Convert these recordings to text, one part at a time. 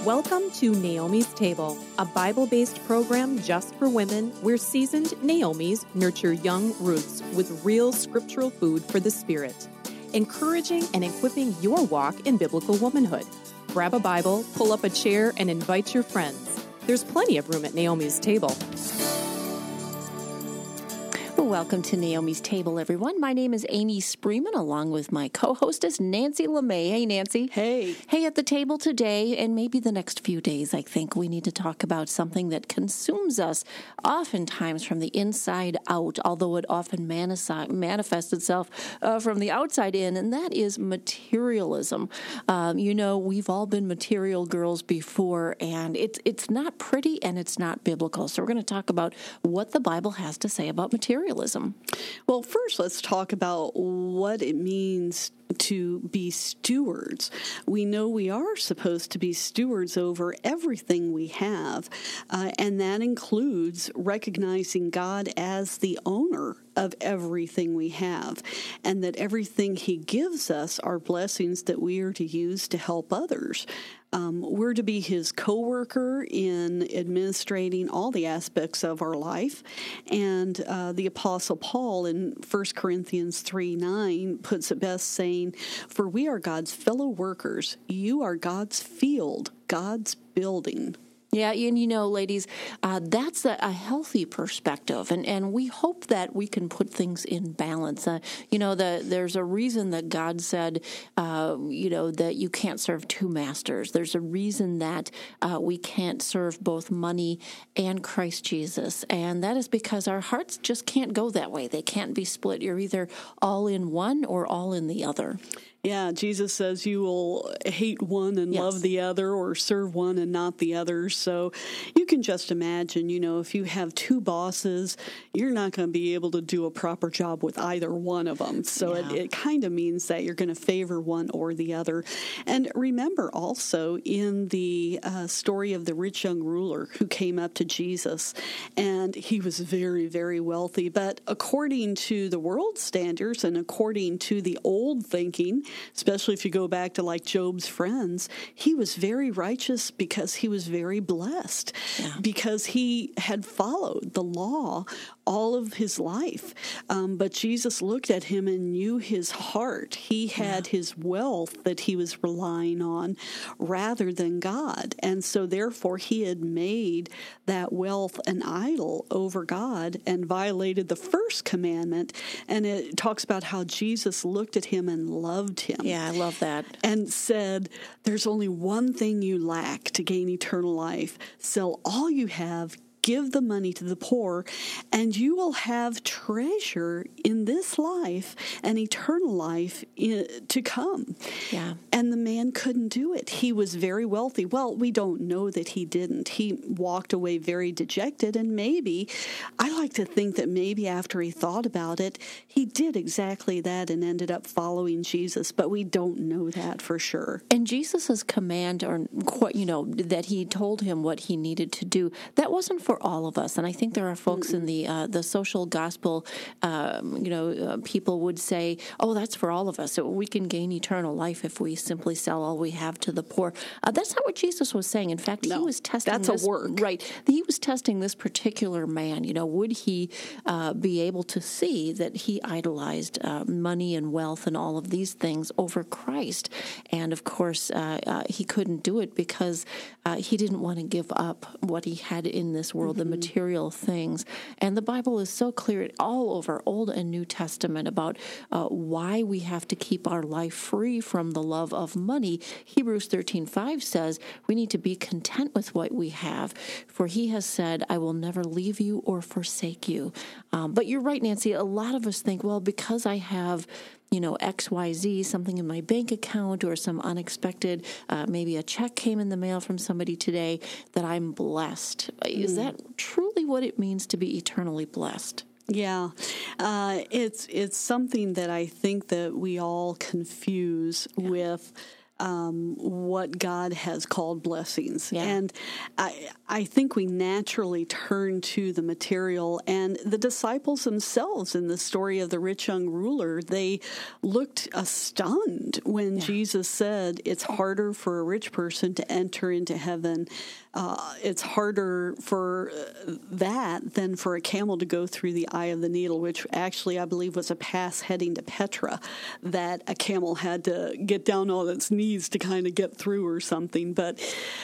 Welcome to Naomi's Table, a Bible-based program just for women where seasoned Naomis nurture young Ruths with real scriptural food for the spirit, encouraging and equipping your walk in biblical womanhood. Grab a Bible, pull up a chair, and invite your friends. There's plenty of room at Naomi's Table. Welcome to Naomi's Table, everyone. My name is Amy Spreeman, along with my co-hostess, Nancy LeMay. Hey, Nancy. Hey. Hey, at the table today, and maybe the next few days, I think we need to talk about something that consumes us oftentimes from the inside out, although it often manifests itself from the outside in, and that is materialism. We've all been material girls before, and it's not pretty and it's not biblical. So we're going to talk about what the Bible has to say about materialism. Well, first, let's talk about what it means to be stewards. We know we are supposed to be stewards over everything we have, and that includes recognizing God as the owner of everything we have, and that everything He gives us are blessings that we are to use to help others. We're to be His co-worker in administrating all the aspects of our life, and the Apostle Paul in 1 Corinthians 3:9 puts it best, saying, "For we are God's fellow workers. You are God's field, God's building." Yeah, and ladies, that's a healthy perspective, and we hope that we can put things in balance. There's a reason that God said, that you can't serve two masters. There's a reason that we can't serve both money and Christ Jesus, and that is because our hearts just can't go that way. They can't be split. You're either all in one or all in the other. Yeah, Jesus says you will hate one and love the other, or serve one and not the other. So you can just imagine, if you have two bosses, you're not going to be able to do a proper job with either one of them. So it kind of means that you're going to favor one or the other. And remember also in the story of the rich young ruler who came up to Jesus, and he was very, very wealthy. But according to the world standards and according to the old thinking, especially if you go back to like Job's friends, he was very righteous because he was very blessed, because he had followed the law all of his life. But Jesus looked at him and knew his heart. He had his wealth that he was relying on rather than God. And so therefore he had made that wealth an idol over God and violated the first commandment. And it talks about how Jesus looked at him and loved him. Yeah, I love that. And said, "There's only one thing you lack to gain eternal life. Sell all you have, give the money to the poor, and you will have treasure in this life and eternal life to come." Yeah. And the man couldn't do it. He was very wealthy. Well, we don't know that he didn't. He walked away very dejected, and maybe, I like to think that maybe after he thought about it, he did exactly that and ended up following Jesus, but we don't know that for sure. And Jesus' command, that he told him what he needed to do, that wasn't for all of us. And I think there are folks in the social gospel, people would say, "Oh, that's for all of us. So we can gain eternal life if we simply sell all we have to the poor." That's not what Jesus was saying. In fact, he was testing that's a work. Right. He was testing this particular man. Would he be able to see that he idolized money and wealth and all of these things over Christ? And of course, he couldn't do it because he didn't want to give up what he had in this world, the material things. And the Bible is so clear all over Old and New Testament about why we have to keep our life free from the love of money. Hebrews 13:5 says we need to be content with what we have, for he has said, "I will never leave you or forsake you." But you're right, Nancy. A lot of us think, well, because I have XYZ, something in my bank account or some unexpected, maybe a check came in the mail from somebody today, that I'm blessed. Is that truly what it means to be eternally blessed? Yeah, it's something that I think that we all confuse with what God has called blessings. Yeah. And I think we naturally turn to the material. And the disciples themselves, in the story of the rich young ruler, they looked stunned when Jesus said it's harder for a rich person to enter into heaven. It's harder for that than for a camel to go through the eye of the needle, which actually I believe was a pass heading to Petra that a camel had to get down on its knees to kind of get through or something. But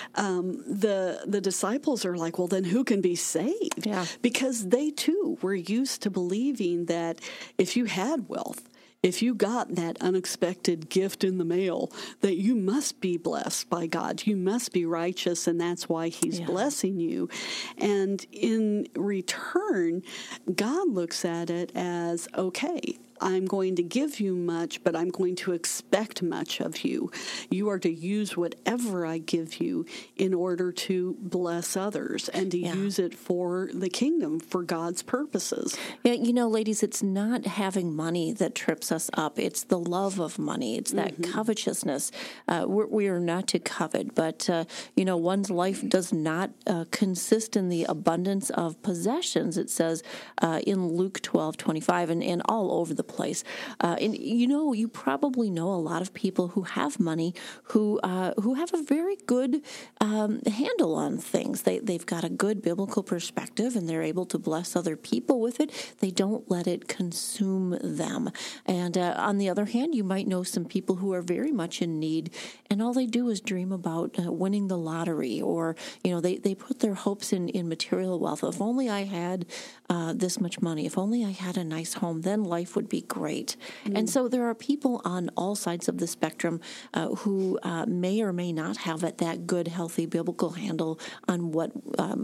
the disciples are like, well, then who can be saved? Yeah. Because they too were used to believing that if you had wealth, if you got that unexpected gift in the mail, that you must be blessed by God. You must be righteous, and that's why He's blessing you. And in return, God looks at it as, okay, I'm going to give you much, but I'm going to expect much of you. You are to use whatever I give you in order to bless others and to use it for the kingdom, for God's purposes. Yeah, ladies, it's not having money that trips us up. It's the love of money. It's that covetousness. We are not to covet, but, one's life does not consist in the abundance of possessions, it says in Luke 12:25 and all over the place. And you probably know a lot of people who have money who have a very good handle on things. They've got a good biblical perspective, and they're able to bless other people with it. They don't let it consume them. And on the other hand, you might know some people who are very much in need, and all they do is dream about winning the lottery, or they put their hopes in material wealth. If only I had this much money, if only I had a nice home, then life would be great. And so there are people on all sides of the spectrum who may or may not have that good, healthy biblical handle on what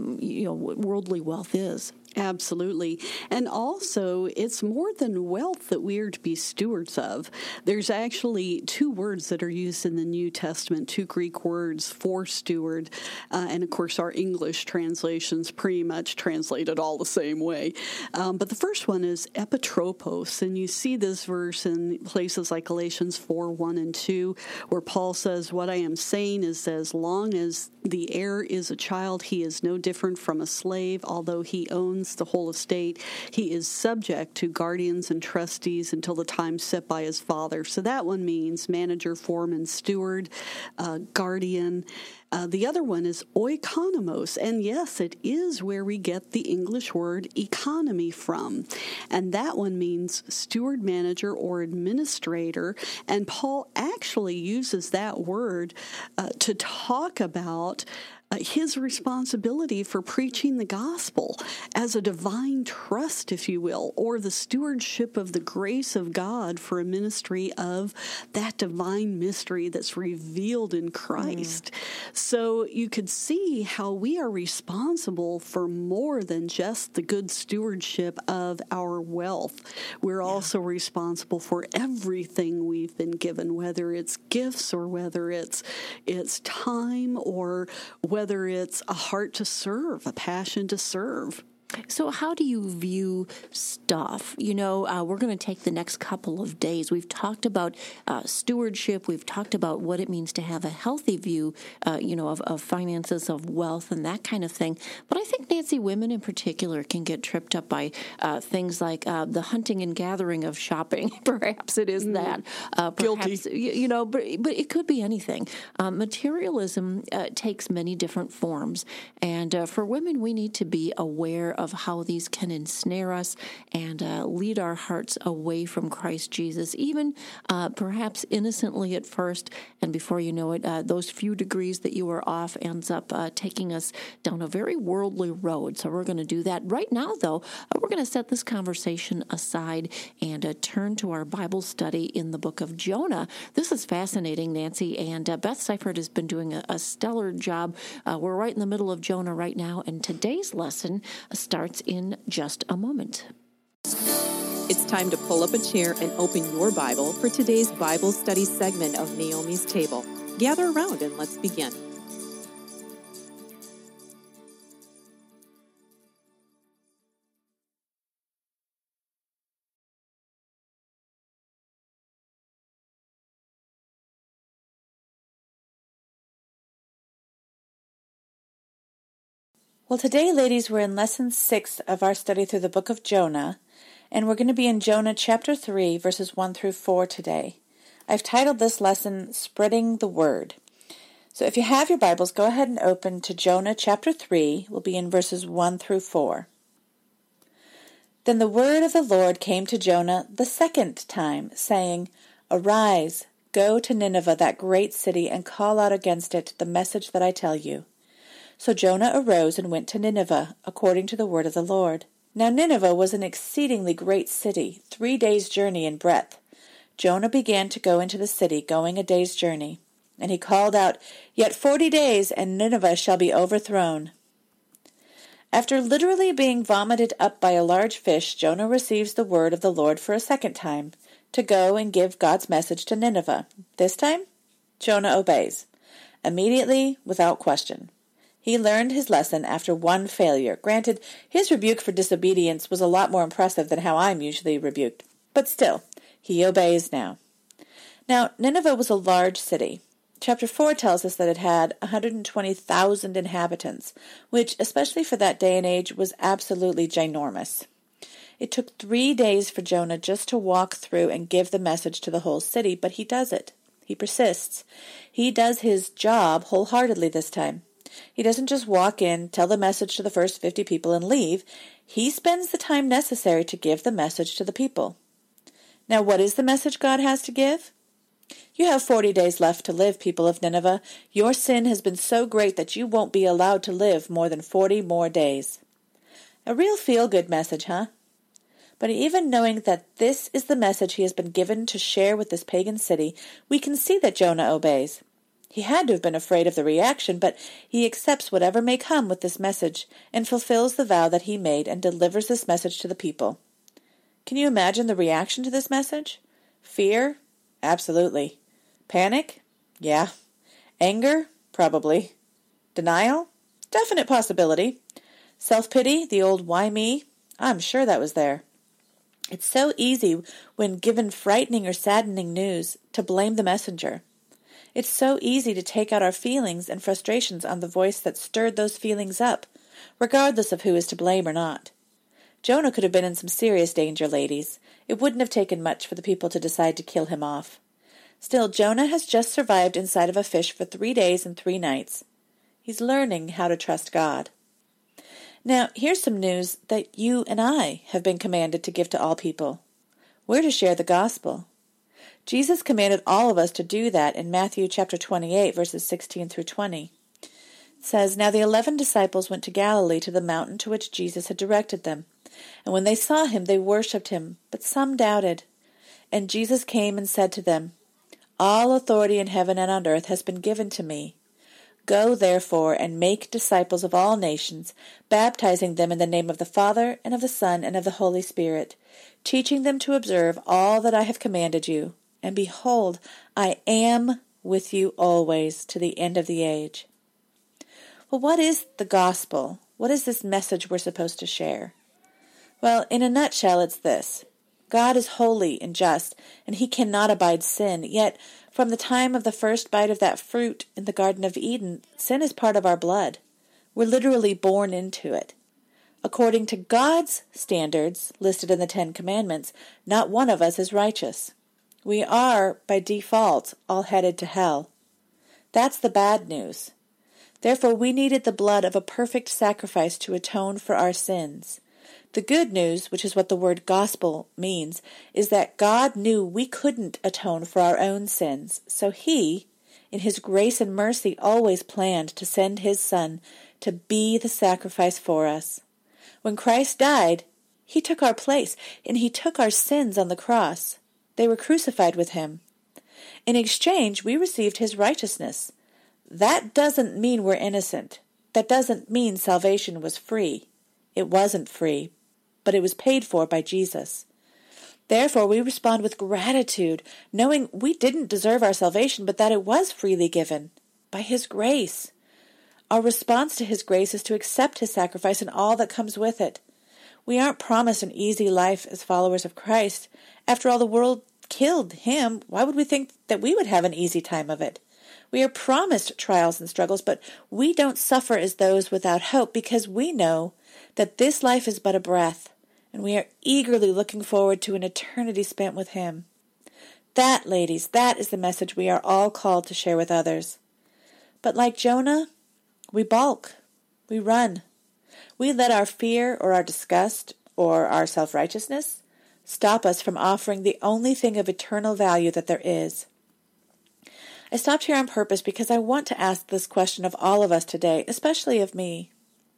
what worldly wealth is. Absolutely. And also, it's more than wealth that we are to be stewards of. There's actually two words that are used in the New Testament, two Greek words for steward. And of course, our English translations pretty much translate it all the same way. But the first one is epitropos. And you see this verse in places like Galatians 4:1 and 2, where Paul says, what I am saying is that as long as the heir is a child, he is no different from a slave, although he owns the whole estate. He is subject to guardians and trustees until the time set by his father. So that one means manager, foreman, steward, guardian. The other one is oikonomos, and yes, it is where we get the English word economy from. And that one means steward, manager, or administrator. And Paul actually uses that word to talk about his responsibility for preaching the gospel as a divine trust, if you will, or the stewardship of the grace of God for a ministry of that divine mystery that's revealed in Christ. So you could see how we are responsible for more than just the good stewardship of our wealth. We're also responsible for everything we've been given, whether it's gifts or whether it's time or whether it's a heart to serve, a passion to serve. So how do you view stuff? We're going to take the next couple of days. We've talked about stewardship. We've talked about what it means to have a healthy view, of finances, of wealth, and that kind of thing. But I think, Nancy, women in particular can get tripped up by things like the hunting and gathering of shopping. Perhaps it is that. Guilty. But it could be anything. Materialism takes many different forms. And for women, we need to be aware of how these can ensnare us and lead our hearts away from Christ Jesus, even perhaps innocently at first, and before you know it, those few degrees that you are off ends up taking us down a very worldly road. So we're going to do that. Right now, though, we're going to set this conversation aside and turn to our Bible study in the book of Jonah. This is fascinating, Nancy, and Beth Seifert has been doing a stellar job. We're right in the middle of Jonah right now, and today's lesson starts in just a moment. It's time to pull up a chair and open your Bible for today's Bible study segment of Naomi's Table. Gather around and let's begin. Well, today, ladies, we're in Lesson 6 of our study through the book of Jonah, and we're going to be in Jonah chapter 3, verses 1 through 4 today. I've titled this lesson, Spreading the Word. So if you have your Bibles, go ahead and open to Jonah chapter 3. We'll be in verses 1 through 4. Then the word of the Lord came to Jonah the second time, saying, Arise, go to Nineveh, that great city, and call out against it the message that I tell you. So Jonah arose and went to Nineveh, according to the word of the Lord. Now Nineveh was an exceedingly great city, 3 days' journey in breadth. Jonah began to go into the city, going a day's journey. And he called out, Yet 40 days, and Nineveh shall be overthrown. After literally being vomited up by a large fish, Jonah receives the word of the Lord for a second time, to go and give God's message to Nineveh. This time, Jonah obeys, immediately, without question. He learned his lesson after one failure. Granted, his rebuke for disobedience was a lot more impressive than how I'm usually rebuked. But still, he obeys now. Now, Nineveh was a large city. Chapter 4 tells us that it had 120,000 inhabitants, which, especially for that day and age, was absolutely ginormous. It took 3 days for Jonah just to walk through and give the message to the whole city, but he does it. He persists. He does his job wholeheartedly this time. He doesn't just walk in, tell the message to the first 50 people, and leave. He spends the time necessary to give the message to the people. Now, what is the message God has to give? You have 40 days left to live, people of Nineveh. Your sin has been so great that you won't be allowed to live more than 40 more days. A real feel-good message, huh? But even knowing that this is the message he has been given to share with this pagan city, we can see that Jonah obeys. He had to have been afraid of the reaction, but he accepts whatever may come with this message and fulfills the vow that he made and delivers this message to the people. Can you imagine the reaction to this message? Fear? Absolutely. Panic? Yeah. Anger? Probably. Denial? Definite possibility. Self-pity? The old why me? I'm sure that was there. It's so easy when given frightening or saddening news to blame the messenger. It's so easy to take out our feelings and frustrations on the voice that stirred those feelings up, regardless of who is to blame or not. Jonah could have been in some serious danger, ladies. It wouldn't have taken much for the people to decide to kill him off. Still, Jonah has just survived inside of a fish for 3 days and 3 nights. He's learning how to trust God. Now, here's some news that you and I have been commanded to give to all people. We're to share the gospel. Jesus commanded all of us to do that in Matthew chapter 28, verses 16 through 20. It says, Now the 11 disciples went to Galilee to the mountain to which Jesus had directed them. And when they saw him, they worshipped him, but some doubted. And Jesus came and said to them, All authority in heaven and on earth has been given to me. Go, therefore, and make disciples of all nations, baptizing them in the name of the Father, and of the Son, and of the Holy Spirit, teaching them to observe all that I have commanded you. And behold, I am with you always to the end of the age. Well, what is the gospel? What is this message we're supposed to share? Well, in a nutshell, it's this. God is holy and just, and he cannot abide sin. Yet, from the time of the first bite of that fruit in the Garden of Eden, sin is part of our blood. We're literally born into it. According to God's standards, listed in the 10 Commandments, not one of us is righteous. We are, by default, all headed to hell. That's the bad news. Therefore, we needed the blood of a perfect sacrifice to atone for our sins. The good news, which is what the word gospel means, is that God knew we couldn't atone for our own sins, so he, in his grace and mercy, always planned to send his Son to be the sacrifice for us. When Christ died, he took our place, and he took our sins on the cross. They were crucified with him. In exchange, we received his righteousness. That doesn't mean we're innocent. That doesn't mean salvation was free. It wasn't free, but it was paid for by Jesus. Therefore, we respond with gratitude, knowing we didn't deserve our salvation, but that it was freely given by his grace. Our response to his grace is to accept his sacrifice and all that comes with it. We aren't promised an easy life as followers of Christ. After all, the world killed him. Why would we think that we would have an easy time of it? We are promised trials and struggles, but we don't suffer as those without hope because we know that this life is but a breath, and we are eagerly looking forward to an eternity spent with Him. That, ladies, that is the message we are all called to share with others. But like Jonah, we balk, we run. We let our fear or our disgust or our self-righteousness stop us from offering the only thing of eternal value that there is. I stopped here on purpose because I want to ask this question of all of us today, especially of me.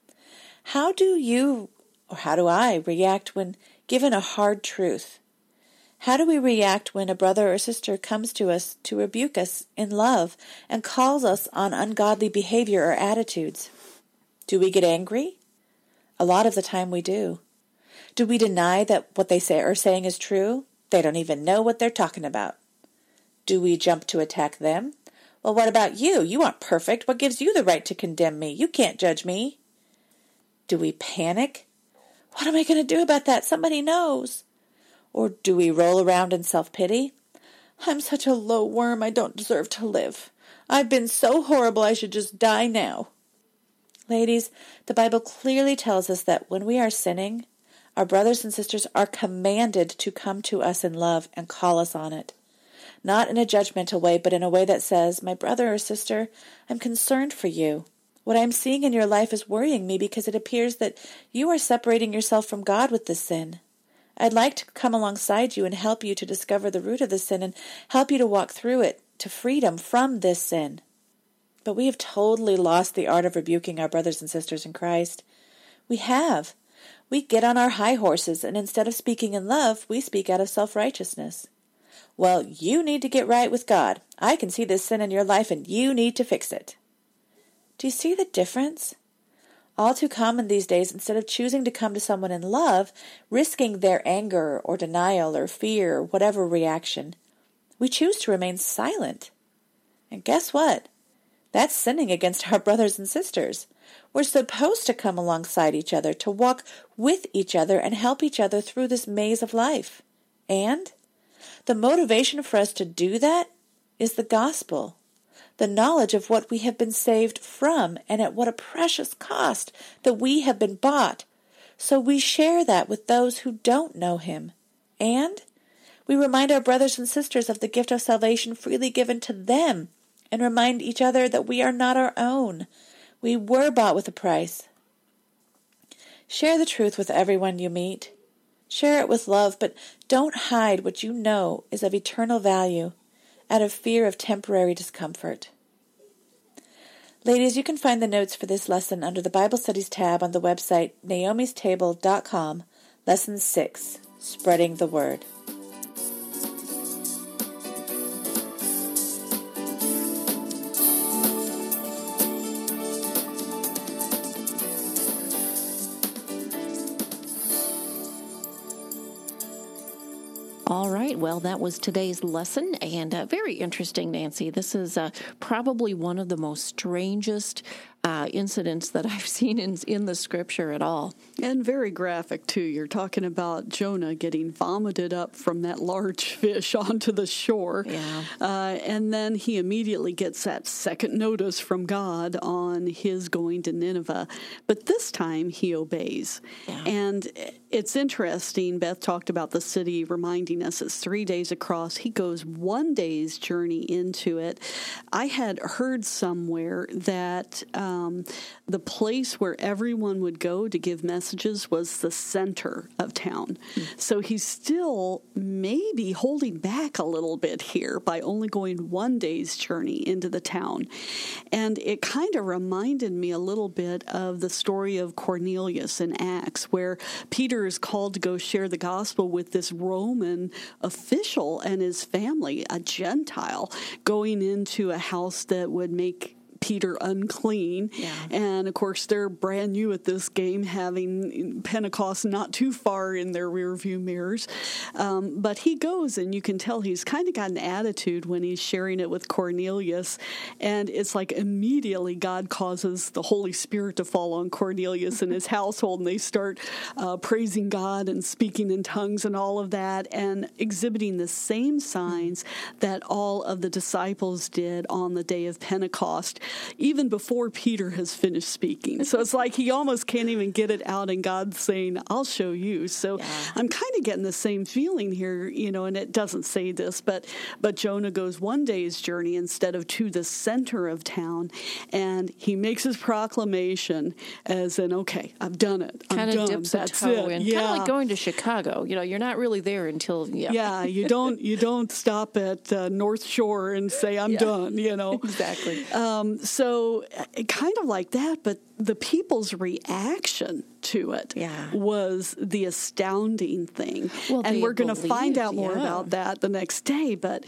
How do you, or how do I, react when given a hard truth? How do we react when a brother or sister comes to us to rebuke us in love and calls us on ungodly behavior or attitudes? Do we get angry? A lot of the time we do. Do we deny that what they are saying is true? They don't even know what they're talking about. Do we jump to attack them? Well, what about you? You aren't perfect. What gives you the right to condemn me? You can't judge me. Do we panic? What am I going to do about that? Somebody knows. Or do we roll around in self-pity? I'm such a low worm, I don't deserve to live. I've been so horrible I should just die now. Ladies, the Bible clearly tells us that when we are sinning, our brothers and sisters are commanded to come to us in love and call us on it. Not in a judgmental way, but in a way that says, my brother or sister, I'm concerned for you. What I'm seeing in your life is worrying me because it appears that you are separating yourself from God with this sin. I'd like to come alongside you and help you to discover the root of the sin and help you to walk through it to freedom from this sin. But we have totally lost the art of rebuking our brothers and sisters in Christ. We have. We get on our high horses, and instead of speaking in love, we speak out of self-righteousness. Well, you need to get right with God. I can see this sin in your life, and you need to fix it. Do you see the difference? All too common these days, instead of choosing to come to someone in love, risking their anger or denial or fear or whatever reaction, we choose to remain silent. And guess what? That's sinning against our brothers and sisters. We're supposed to come alongside each other, to walk with each other and help each other through this maze of life. And the motivation for us to do that is the gospel, the knowledge of what we have been saved from and at what a precious cost that we have been bought. So we share that with those who don't know Him. And we remind our brothers and sisters of the gift of salvation freely given to them and remind each other that we are not our own. We were bought with a price. Share the truth with everyone you meet. Share it with love, but don't hide what you know is of eternal value out of fear of temporary discomfort. Ladies, you can find the notes for this lesson under the Bible Studies tab on the website naomistable.com, Lesson 6, Spreading the Word. All right. Well, that was today's lesson, and very interesting, Nancy. This is probably one of the most strangest incidents that I've seen in the Scripture at all. And very graphic, too. You're talking about Jonah getting vomited up from that large fish onto the shore. Yeah. And then he immediately gets that second notice from God on his going to Nineveh. But this time he obeys. Yeah. And it's interesting. Beth talked about the city reminding us it's 3 days across. He goes 1 day's journey into it. I had heard somewhere that the place where everyone would go to give messages was the center of town. So he's still maybe holding back a little bit here by only going 1 day's journey into the town. And it kind of reminded me a little bit of the story of Cornelius in Acts, where Peter is called to go share the gospel with this Roman official and his family, a Gentile, going into a house that would make Peter unclean. Yeah. And, of course, they're brand new at this game, having Pentecost not too far in their rearview mirrors. But he goes, and you can tell he's kind of got an attitude when he's sharing it with Cornelius. And it's like immediately God causes the Holy Spirit to fall on Cornelius and his household, and they start praising God and speaking in tongues and all of that, and exhibiting the same signs that all of the disciples did on the day of Pentecost, even before Peter has finished speaking. So it's like he almost can't even get it out, and God's saying, I'll show you. So I'm kind of getting the same feeling here, and it doesn't say this, but Jonah goes one day's journey instead of to the center of town, and he makes his proclamation as in, okay, I've done it. I'm kind of done. Dips a That's toe it. in. Yeah. Kind of like going to Chicago. You're not really there until Yeah, you don't stop at North Shore and say I'm done. Exactly. So kind of like that, but the people's reaction to it was the astounding thing. Well, and we're going to find out more about that the next day. But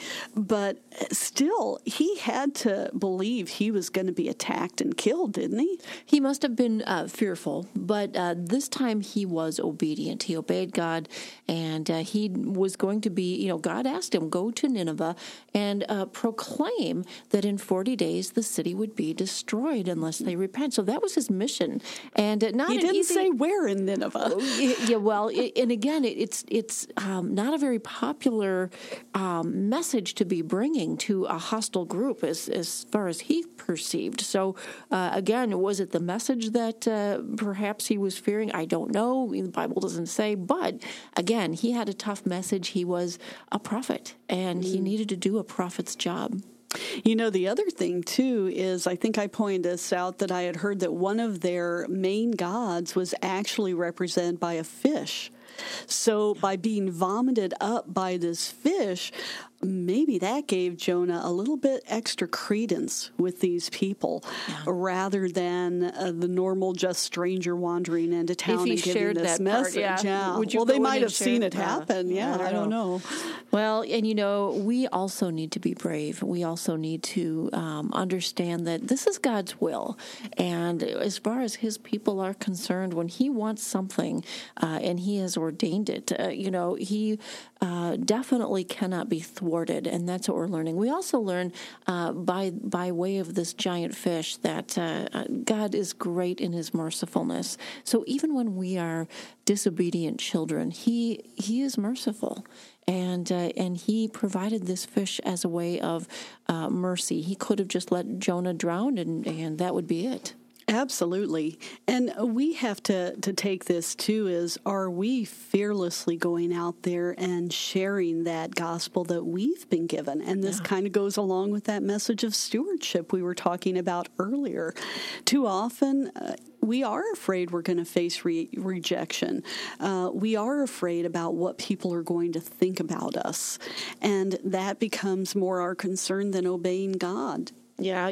still, he had to believe he was going to be attacked and killed, didn't he? He must have been fearful, but this time he was obedient. He obeyed God, and he was going to be, God asked him, go to Nineveh and proclaim that in 40 days the city would be destroyed unless they repent. So that was his mission. And he didn't say where in Nineveh. Yeah, well, and again, it's not a very popular message to be bringing to a hostile group as far as he perceived. So again, was it the message that perhaps he was fearing? I don't know. The Bible doesn't say. But again, he had a tough message. He was a prophet, and he needed to do a prophet's job. The other thing, too, is I think I pointed this out that I had heard that one of their main gods was actually represented by a fish. So by being vomited up by this fish, maybe that gave Jonah a little bit extra credence with these people rather than the normal just stranger wandering into town and giving this message. Well, they might have seen it happen. I don't know. Well, and we also need to be brave. We also need to understand that this is God's will. And as far as his people are concerned, when he wants something and he has ordained it, he definitely cannot be thwarted, and that's what we're learning. We also learn by way of this giant fish that God is great in his mercifulness. So even when we are disobedient children, he is merciful. And he provided this fish as a way of mercy. He could have just let Jonah drown, and that would be it. Absolutely. And we have to take this, too, is are we fearlessly going out there and sharing that gospel that we've been given? And this kind of goes along with that message of stewardship we were talking about earlier. Too often, we are afraid we're going to face rejection. We are afraid about what people are going to think about us. And that becomes more our concern than obeying God. Yeah,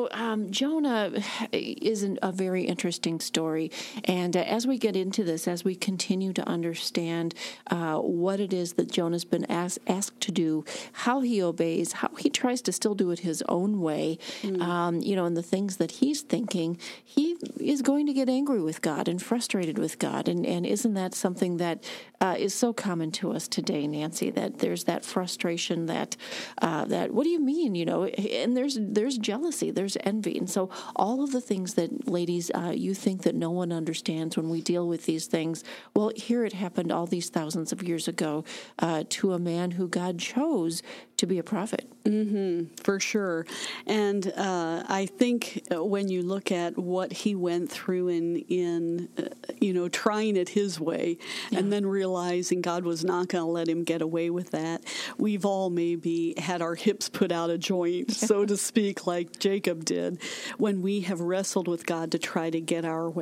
Jonah is a very interesting story. And as we get into this, as we continue to understand what it is that Jonah's been asked to do, how he obeys, how he tries to still do it his own way, and the things that he's thinking, he is going to get angry with God and frustrated with God. And isn't that something that is so common to us today, Nancy, that there's that frustration that what do you mean, and there's jealousy, there's envy. And so all of the things that, ladies, you think that no one understands when we deal with these things, well, here it happened all these thousands of years ago to a man who God chose to be a prophet. For sure. And I think when you look at what he went through in trying it his way and then realizing God was not going to let him get away with that, we've all maybe had our hips put out of joint, so to speak, like Jacob did, when we have wrestled with God to try to get our way.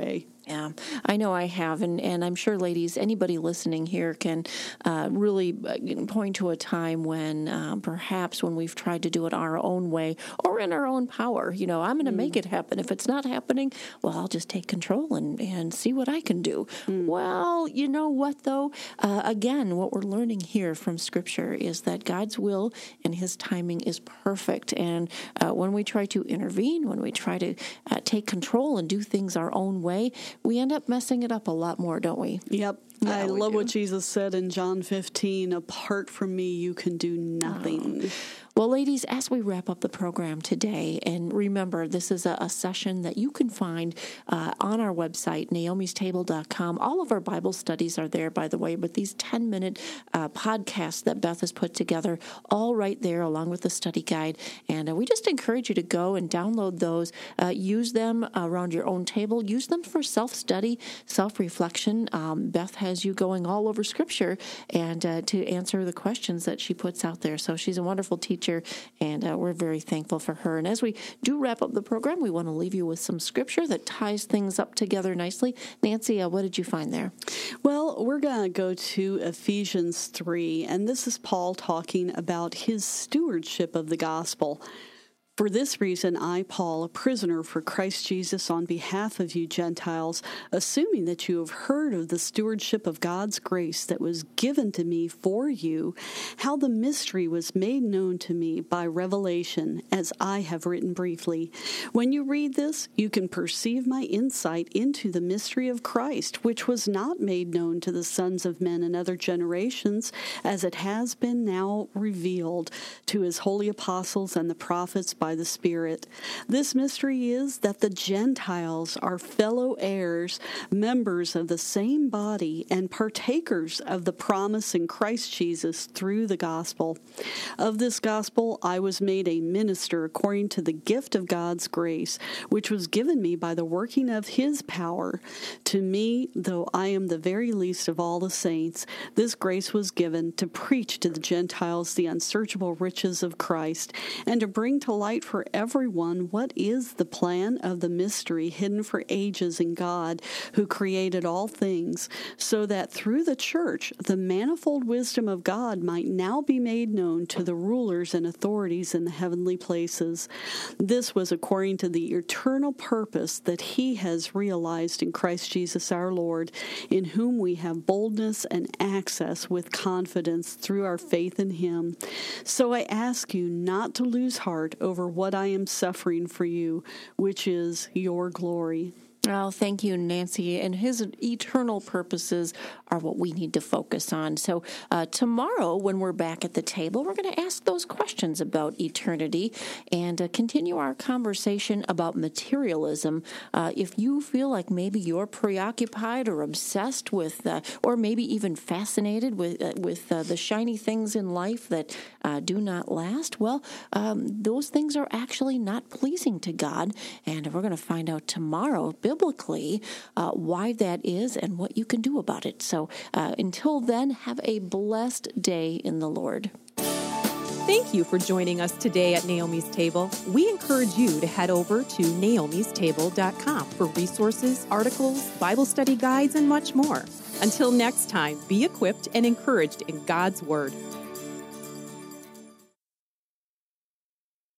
Yeah, I know I have, and I'm sure, ladies, anybody listening here can really point to a time when perhaps when we've tried to do it our own way or in our own power. I'm going to make it happen. If it's not happening, well, I'll just take control and see what I can do. Well, you know what, though? Again, what we're learning here from Scripture is that God's will and His timing is perfect. And when we try to intervene, when we try to take control and do things our own way, we end up messing it up a lot more, don't we? Yep. Yeah, I love what Jesus said in John 15, apart from me, you can do nothing. Well, ladies, as we wrap up the program today, and remember, this is a session that you can find on our website, naomistable.com. All of our Bible studies are there, by the way, but these 10-minute podcasts that Beth has put together, all right there, along with the study guide. And we just encourage you to go and download those. Use them around your own table. Use them for self-study, self-reflection. Beth has you going all over Scripture and to answer the questions that she puts out there. So she's a wonderful teacher, and we're very thankful for her. And as we do wrap up the program, we want to leave you with some Scripture that ties things up together nicely. Nancy, what did you find there? Well, we're going to go to Ephesians 3, and this is Paul talking about his stewardship of the gospel. For this reason, I, Paul, a prisoner for Christ Jesus on behalf of you Gentiles, assuming that you have heard of the stewardship of God's grace that was given to me for you, how the mystery was made known to me by revelation, as I have written briefly. When you read this, you can perceive my insight into the mystery of Christ, which was not made known to the sons of men in other generations, as it has been now revealed to his holy apostles and the prophets by the Spirit. This mystery is that the Gentiles are fellow heirs, members of the same body, and partakers of the promise in Christ Jesus through the gospel. Of this gospel I was made a minister according to the gift of God's grace, which was given me by the working of His power. To me, though I am the very least of all the saints, this grace was given to preach to the Gentiles the unsearchable riches of Christ, and to bring to light for everyone what is the plan of the mystery hidden for ages in God, who created all things, so that through the church the manifold wisdom of God might now be made known to the rulers and authorities in the heavenly places. This was according to the eternal purpose that He has realized in Christ Jesus our Lord, in whom we have boldness and access with confidence through our faith in Him. So I ask you not to lose heart over what I am suffering for you, which is your glory. Oh, thank you, Nancy. And His eternal purposes are what we need to focus on. So tomorrow, when we're back at the table, we're going to ask those questions about eternity and continue our conversation about materialism. If you feel like maybe you're preoccupied or obsessed with, or maybe even fascinated with the shiny things in life that do not last, well, those things are actually not pleasing to God. And we're going to find out tomorrow, biblically, why that is and what you can do about it. So until then, have a blessed day in the Lord. Thank you for joining us today at Naomi's Table. We encourage you to head over to naomistable.com for resources, articles, Bible study guides, and much more. Until next time, be equipped and encouraged in God's Word.